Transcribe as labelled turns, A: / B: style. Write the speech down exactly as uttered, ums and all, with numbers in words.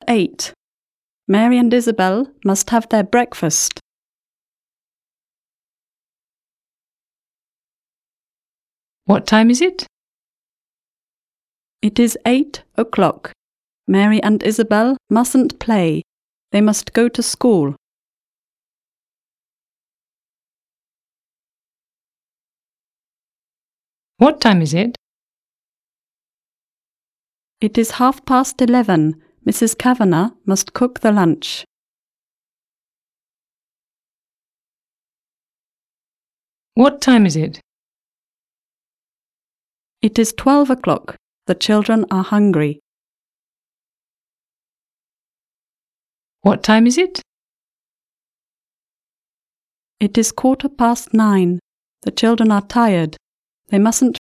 A: eight. Mary and Isabel must have their breakfast.
B: What time is it?
A: It is eight o'clock. Mary and Isabel mustn't play. They must go to school.
B: What time is it?
A: It is half past eleven. Missus Kavanagh must cook the lunch.
B: What time is it?
A: It is twelve o'clock. The children are hungry.
B: What time is it?
A: It is quarter past nine. The children are tired. They mustn't